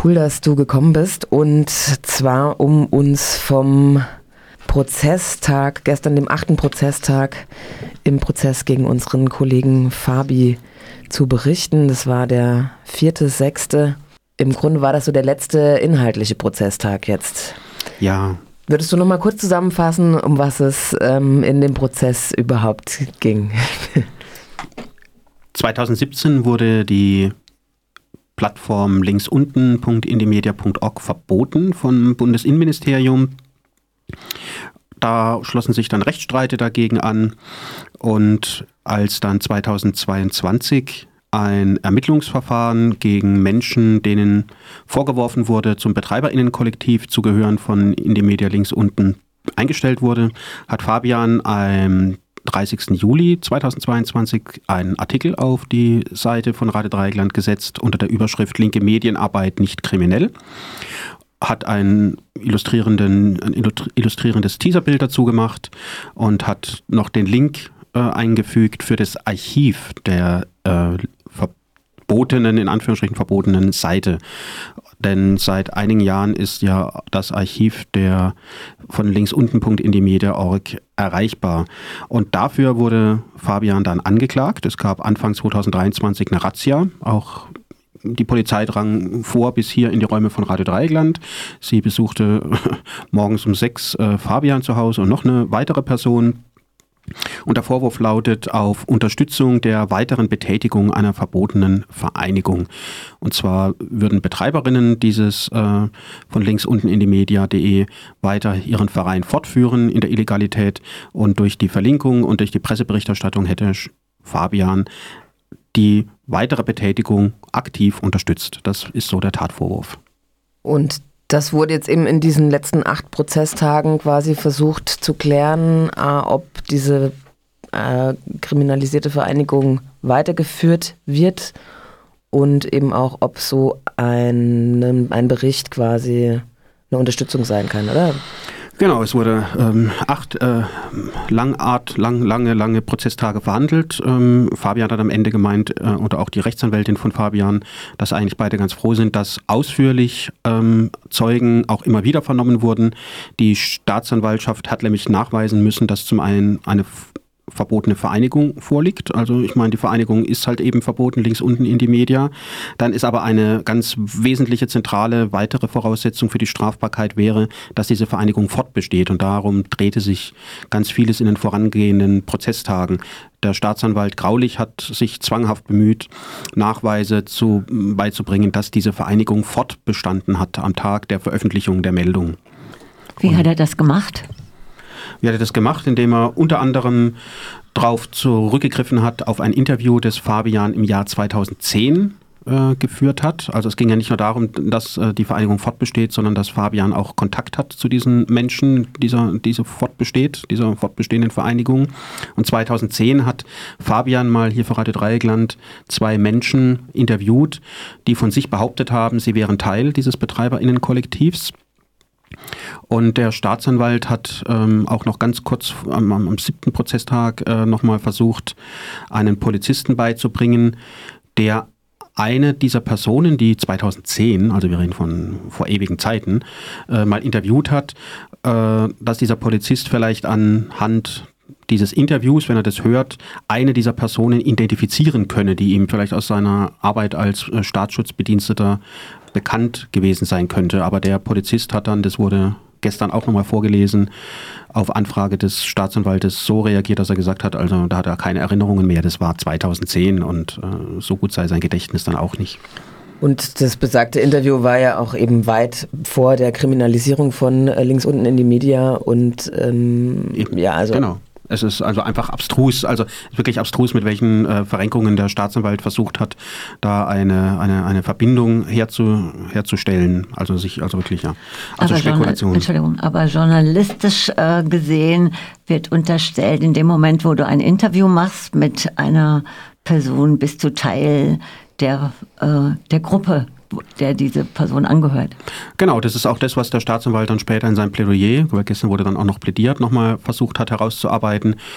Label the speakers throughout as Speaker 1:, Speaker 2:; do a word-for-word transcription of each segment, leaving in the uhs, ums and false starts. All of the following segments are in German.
Speaker 1: Cool, dass du gekommen bist, und zwar um uns vom Prozesstag, gestern dem achten Prozesstag im Prozess gegen unseren Kollegen Fabi zu berichten. Das war der vierte sechste Im Grunde war das so der letzte inhaltliche Prozesstag jetzt.
Speaker 2: Ja.
Speaker 1: Würdest du noch mal kurz zusammenfassen, um was es ähm, in dem Prozess überhaupt ging?
Speaker 2: zweitausendsiebzehn wurde die Plattform linksunten punkt indymedia punkt org verboten vom Bundesinnenministerium. Da schlossen sich dann Rechtsstreite dagegen an, und als dann zweitausendzweiundzwanzig ein Ermittlungsverfahren gegen Menschen, denen vorgeworfen wurde, zum BetreiberInnenkollektiv zu gehören, von Indymedia Linksunten eingestellt wurde, hat Fabian am dreißigsten Juli zweitausendzweiundzwanzig einen Artikel auf die Seite von Radio Dreieckland gesetzt unter der Überschrift "Linke Medienarbeit nicht kriminell", hat ein, illustrierenden, ein illustrierendes Teaserbild dazu gemacht und hat noch den Link äh, eingefügt für das Archiv der äh, verbotenen, in Anführungsstrichen verbotenen Seite. Denn seit einigen Jahren ist ja das Archiv der von linksunten punkt indymedia punkt org erreichbar. Und dafür wurde Fabian dann angeklagt. Es gab Anfang zweitausenddreiundzwanzig eine Razzia. Auch die Polizei drang vor bis hier in die Räume von Radio Dreieckland. Sie besuchte morgens um sechs äh, Fabian zu Hause und noch eine weitere Person. Und der Vorwurf lautet auf Unterstützung der weiteren Betätigung einer verbotenen Vereinigung. Und zwar würden Betreiberinnen dieses äh, von linksunten indymedia punkt de weiter ihren Verein fortführen in der Illegalität, und durch die Verlinkung und durch die Presseberichterstattung hätte Fabian die weitere Betätigung aktiv unterstützt. Das ist so der Tatvorwurf.
Speaker 1: Und das wurde jetzt eben in diesen letzten acht Prozesstagen quasi versucht zu klären, äh, ob diese äh, kriminalisierte Vereinigung weitergeführt wird und eben auch, ob so ein, ein Bericht quasi eine Unterstützung sein kann, oder?
Speaker 2: Genau, es wurde ähm, acht äh, langart, lang, lange, lange Prozesstage verhandelt. Ähm, Fabian hat am Ende gemeint, äh, oder auch die Rechtsanwältin von Fabian, dass eigentlich beide ganz froh sind, dass ausführlich ähm, Zeugen auch immer wieder vernommen wurden. Die Staatsanwaltschaft hat nämlich nachweisen müssen, dass zum einen eine f- verbotene Vereinigung vorliegt. Also ich meine, die Vereinigung ist halt eben verboten, linksunten Indymedia. Dann ist aber eine ganz wesentliche, zentrale weitere Voraussetzung für die Strafbarkeit wäre, dass diese Vereinigung fortbesteht. Und darum drehte sich ganz vieles in den vorangehenden Prozesstagen. Der Staatsanwalt Graulich hat sich zwanghaft bemüht, Nachweise zu, beizubringen, dass diese Vereinigung fortbestanden hat am Tag der Veröffentlichung der Meldung.
Speaker 3: Wie
Speaker 2: Und
Speaker 3: hat er das gemacht?
Speaker 2: Wie hat er das gemacht? Indem er unter anderem darauf zurückgegriffen hat, auf ein Interview, das Fabian im Jahr zweitausendzehn äh, geführt hat. Also es ging ja nicht nur darum, dass äh, die Vereinigung fortbesteht, sondern dass Fabian auch Kontakt hat zu diesen Menschen, dieser, diese fortbesteht, dieser fortbestehenden Vereinigung. Und zweitausendzehn hat Fabian mal hier für Radio Dreieckland zwei Menschen interviewt, die von sich behauptet haben, sie wären Teil dieses BetreiberInnenkollektivs. Und der Staatsanwalt hat ähm, auch noch ganz kurz am, am siebten Prozesstag äh, nochmal versucht, einen Polizisten beizubringen, der eine dieser Personen, die zweitausendzehn, also wir reden von vor ewigen Zeiten, äh, mal interviewt hat, äh, dass dieser Polizist vielleicht anhand dieses Interviews, wenn er das hört, eine dieser Personen identifizieren könne, die ihm vielleicht aus seiner Arbeit als äh, Staatsschutzbediensteter bekannt gewesen sein könnte. Aber der Polizist hat dann, das wurde gestern auch nochmal vorgelesen, auf Anfrage des Staatsanwaltes so reagiert, dass er gesagt hat, also da hat er keine Erinnerungen mehr, das war zweitausendzehn, und äh, so gut sei sein Gedächtnis dann auch nicht.
Speaker 1: Und das besagte Interview war ja auch eben weit vor der Kriminalisierung von äh, linksunten Indymedia und ähm, ja, also...
Speaker 2: Genau. Es ist also einfach abstrus, also wirklich abstrus, mit welchen äh, Verrenkungen der Staatsanwalt versucht hat, da eine, eine, eine Verbindung herzu, herzustellen. Also sich, also wirklich, ja. Also
Speaker 3: aber
Speaker 2: Spekulation.
Speaker 3: Journal- Entschuldigung, aber journalistisch äh, gesehen wird unterstellt, in dem Moment, wo du ein Interview machst mit einer Person, bist du Teil der, äh, der Gruppe, der diese Person angehört.
Speaker 2: Genau, das ist auch das, was der Staatsanwalt dann später in seinem Plädoyer, weil gestern wurde dann auch noch plädiert, nochmal versucht hat herauszuarbeiten.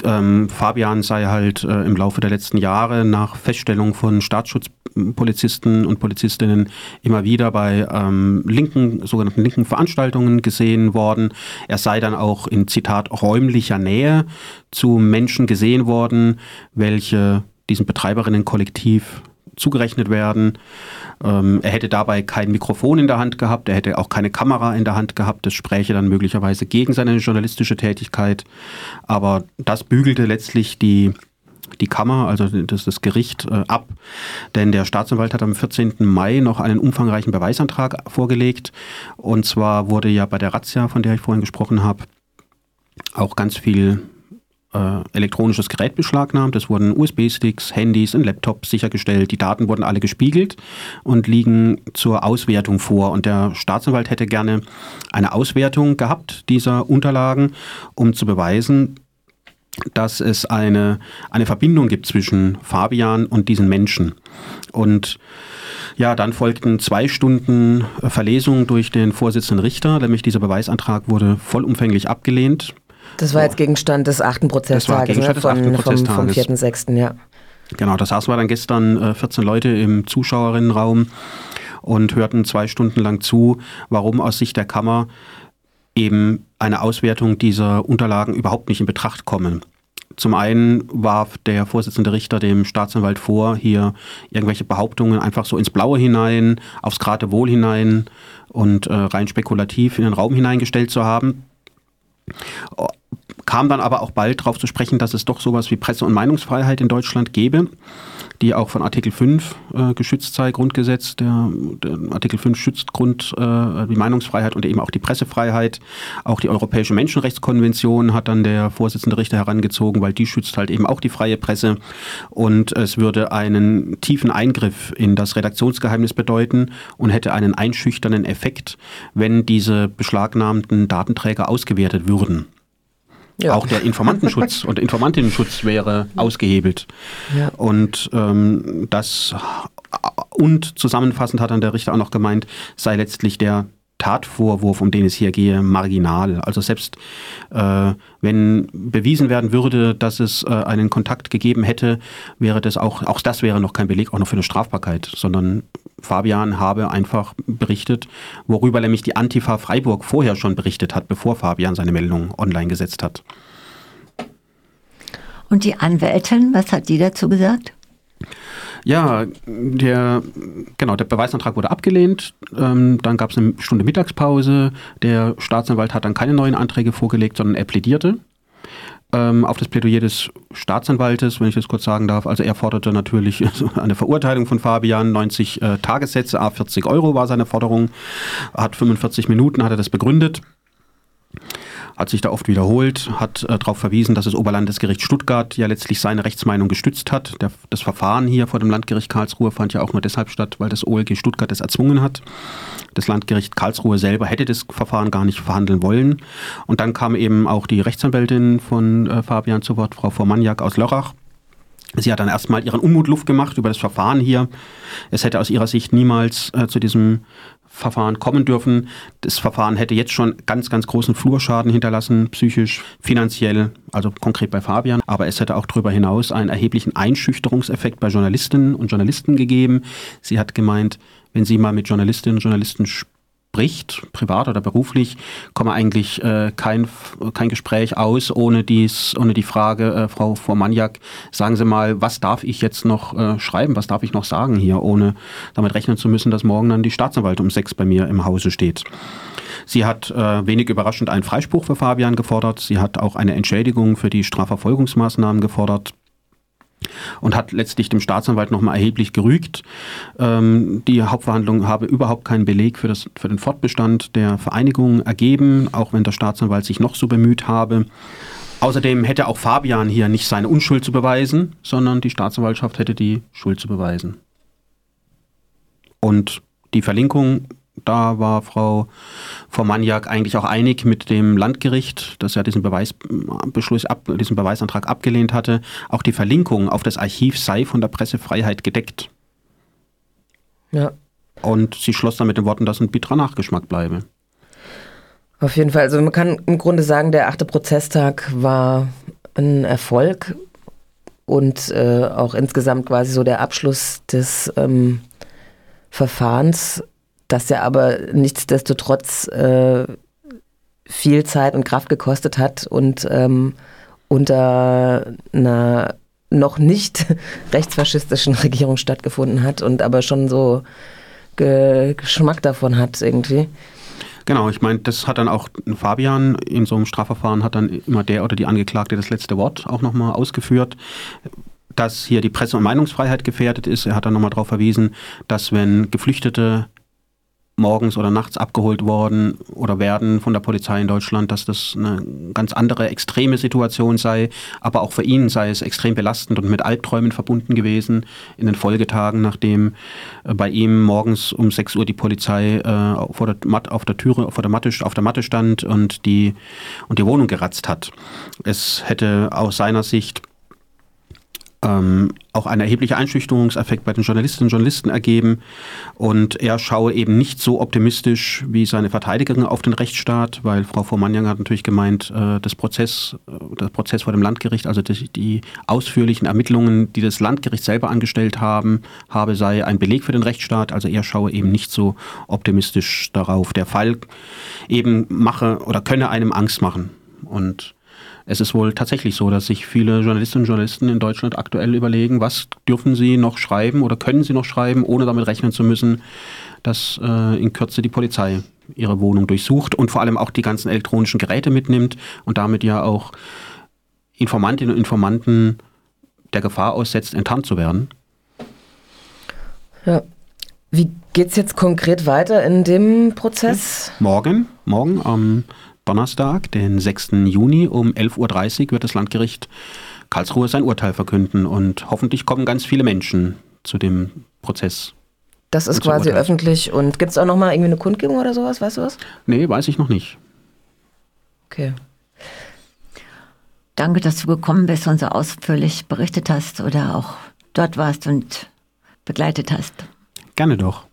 Speaker 2: ähm, Fabian sei halt äh, im Laufe der letzten Jahre nach Feststellung von Staatsschutzpolizisten und Polizistinnen immer wieder bei ähm, linken, sogenannten linken Veranstaltungen gesehen worden. Er sei dann auch in, Zitat, räumlicher Nähe zu Menschen gesehen worden, welche diesem Betreiberinnenkollektiv zugerechnet werden. Ähm, er hätte dabei kein Mikrofon in der Hand gehabt, er hätte auch keine Kamera in der Hand gehabt, das spräche dann möglicherweise gegen seine journalistische Tätigkeit. Aber das bügelte letztlich die, die Kammer, also das, das Gericht, äh, ab. Denn der Staatsanwalt hat am vierzehnten Mai noch einen umfangreichen Beweisantrag vorgelegt. Und zwar wurde ja bei der Razzia, von der ich vorhin gesprochen habe, auch ganz viel Äh, elektronisches Gerät beschlagnahmt. Es wurden U S B-Sticks, Handys und Laptops sichergestellt. Die Daten wurden alle gespiegelt und liegen zur Auswertung vor. Und der Staatsanwalt hätte gerne eine Auswertung gehabt dieser Unterlagen, um zu beweisen, dass es eine, eine Verbindung gibt zwischen Fabian und diesen Menschen. Und ja, dann folgten zwei Stunden Verlesung durch den Vorsitzenden Richter, nämlich dieser Beweisantrag wurde vollumfänglich abgelehnt.
Speaker 1: Das war jetzt Gegenstand des achten Prozesstages, ne?
Speaker 2: des achten
Speaker 1: Von, vom, vom vierten sechsten Ja.
Speaker 2: Genau, da saßen wir dann gestern äh, vierzehn Leute im Zuschauerinnenraum und hörten zwei Stunden lang zu, warum aus Sicht der Kammer eben eine Auswertung dieser Unterlagen überhaupt nicht in Betracht kommen. Zum einen warf der Vorsitzende Richter dem Staatsanwalt vor, hier irgendwelche Behauptungen einfach so ins Blaue hinein, aufs Geratewohl hinein und äh, rein spekulativ in den Raum hineingestellt zu haben. Kam dann aber auch bald darauf zu sprechen, dass es doch sowas wie Presse- und Meinungsfreiheit in Deutschland gäbe, die auch von Artikel fünf äh, geschützt sei, Grundgesetz. Der, der Artikel fünf schützt Grund, äh, die Meinungsfreiheit und eben auch die Pressefreiheit. Auch die Europäische Menschenrechtskonvention hat dann der Vorsitzende Richter herangezogen, weil die schützt halt eben auch die freie Presse. Und es würde einen tiefen Eingriff in das Redaktionsgeheimnis bedeuten und hätte einen einschüchternden Effekt, wenn diese beschlagnahmten Datenträger ausgewertet würden. Ja. Auch der Informantenschutz und Informantinnenschutz wäre ausgehebelt. Ja. Und ähm, das und zusammenfassend hat dann der Richter auch noch gemeint, sei letztlich der Tatvorwurf, um den es hier gehe, marginal. Also selbst äh, wenn bewiesen werden würde, dass es äh, einen Kontakt gegeben hätte, wäre das auch, auch das wäre noch kein Beleg, auch noch für eine Strafbarkeit, sondern Fabian habe einfach berichtet, worüber nämlich die Antifa Freiburg vorher schon berichtet hat, bevor Fabian seine Meldung online gesetzt hat.
Speaker 3: Und die Anwältin, was hat die dazu gesagt?
Speaker 2: Ja, der, genau, der Beweisantrag wurde abgelehnt, ähm, dann gab es eine Stunde Mittagspause, der Staatsanwalt hat dann keine neuen Anträge vorgelegt, sondern er plädierte ähm, auf das Plädoyer des Staatsanwaltes, wenn ich das kurz sagen darf. Also er forderte natürlich eine Verurteilung von Fabian, neunzig äh, Tagessätze, à vierzig Euro war seine Forderung, hat fünfundvierzig Minuten, hat er das begründet. Hat sich da oft wiederholt, hat äh, darauf verwiesen, dass das Oberlandesgericht Stuttgart ja letztlich seine Rechtsmeinung gestützt hat. Der, das Verfahren hier vor dem Landgericht Karlsruhe fand ja auch nur deshalb statt, weil das O L G Stuttgart es erzwungen hat. Das Landgericht Karlsruhe selber hätte das Verfahren gar nicht verhandeln wollen. Und dann kam eben auch die Rechtsanwältin von äh, Fabian zu Wort, Frau Formaniak aus Lörrach. Sie hat dann erstmal ihren Unmut Luft gemacht über das Verfahren hier. Es hätte aus ihrer Sicht niemals äh, zu diesem Verfahren kommen dürfen. Das Verfahren hätte jetzt schon ganz, ganz großen Flurschaden hinterlassen, psychisch, finanziell, also konkret bei Fabian. Aber es hätte auch darüber hinaus einen erheblichen Einschüchterungseffekt bei Journalistinnen und Journalisten gegeben. Sie hat gemeint, wenn sie mal mit Journalistinnen und Journalisten spricht, privat oder beruflich, komme eigentlich äh, kein, kein Gespräch aus ohne, dies, ohne die Frage, äh, Frau Formaniak, sagen Sie mal, was darf ich jetzt noch äh, schreiben, was darf ich noch sagen hier, ohne damit rechnen zu müssen, dass morgen dann die Staatsanwaltschaft um sechs bei mir im Hause steht. Sie hat äh, wenig überraschend einen Freispruch für Fabian gefordert, sie hat auch eine Entschädigung für die Strafverfolgungsmaßnahmen gefordert und hat letztlich dem Staatsanwalt nochmal erheblich gerügt. Ähm, die Hauptverhandlung habe überhaupt keinen Beleg für, das, für den Fortbestand der Vereinigung ergeben, auch wenn der Staatsanwalt sich noch so bemüht habe. Außerdem hätte auch Fabian hier nicht seine Unschuld zu beweisen, sondern die Staatsanwaltschaft hätte die Schuld zu beweisen. Und die Verlinkung, da war Frau Formaniak eigentlich auch einig mit dem Landgericht, das ja diesen Beweisbeschluss, ab, diesen Beweisantrag abgelehnt hatte. Auch die Verlinkung auf das Archiv sei von der Pressefreiheit gedeckt.
Speaker 1: Ja.
Speaker 2: Und sie schloss dann mit den Worten, dass ein bitterer Nachgeschmack bleibe.
Speaker 1: Auf jeden Fall. Also man kann im Grunde sagen, der achte Prozesstag war ein Erfolg und äh, auch insgesamt quasi so der Abschluss des ähm, Verfahrens, das ja aber nichtsdestotrotz äh, viel Zeit und Kraft gekostet hat und ähm, unter einer noch nicht rechtsfaschistischen Regierung stattgefunden hat und aber schon so Ge- Geschmack davon hat irgendwie.
Speaker 2: Genau, ich meine, das hat dann auch Fabian in so einem Strafverfahren hat dann immer der oder die Angeklagte das letzte Wort auch nochmal ausgeführt, dass hier die Presse- und Meinungsfreiheit gefährdet ist. Er hat dann nochmal darauf verwiesen, dass wenn Geflüchtete morgens oder nachts abgeholt worden oder werden von der Polizei in Deutschland, dass das eine ganz andere extreme Situation sei, aber auch für ihn sei es extrem belastend und mit Albträumen verbunden gewesen in den Folgetagen, nachdem bei ihm morgens um sechs Uhr die Polizei äh, vor der Mat- auf der Türe, vor der Matte, auf der Matte stand und die, und die Wohnung geratzt hat. Es hätte aus seiner Sicht Ähm, auch ein erheblicher Einschüchterungseffekt bei den Journalistinnen und Journalisten ergeben. Und er schaue eben nicht so optimistisch wie seine Verteidigerin auf den Rechtsstaat, weil Frau Vormanjang hat natürlich gemeint, äh, das Prozess, äh, der Prozess vor dem Landgericht, also die, die ausführlichen Ermittlungen, die das Landgericht selber angestellt haben, habe, sei ein Beleg für den Rechtsstaat. Also er schaue eben nicht so optimistisch darauf. Der Fall eben mache oder könne einem Angst machen. Und es ist wohl tatsächlich so, dass sich viele Journalistinnen und Journalisten in Deutschland aktuell überlegen, was dürfen sie noch schreiben oder können sie noch schreiben, ohne damit rechnen zu müssen, dass äh, in Kürze die Polizei ihre Wohnung durchsucht und vor allem auch die ganzen elektronischen Geräte mitnimmt und damit ja auch Informantinnen und Informanten der Gefahr aussetzt, enttarnt zu werden.
Speaker 1: Ja. Wie geht's jetzt konkret weiter in dem Prozess?
Speaker 2: Morgen, morgen am Donnerstag, den sechsten Juni um elf Uhr dreißig wird das Landgericht Karlsruhe sein Urteil verkünden und hoffentlich kommen ganz viele Menschen zu dem Prozess.
Speaker 1: Das ist quasi öffentlich und gibt es auch nochmal irgendwie eine Kundgebung oder sowas, weißt du was?
Speaker 2: Nee, weiß ich noch nicht.
Speaker 1: Okay.
Speaker 3: Danke, dass du gekommen bist und so ausführlich berichtet hast oder auch dort warst und begleitet hast.
Speaker 2: Gerne doch.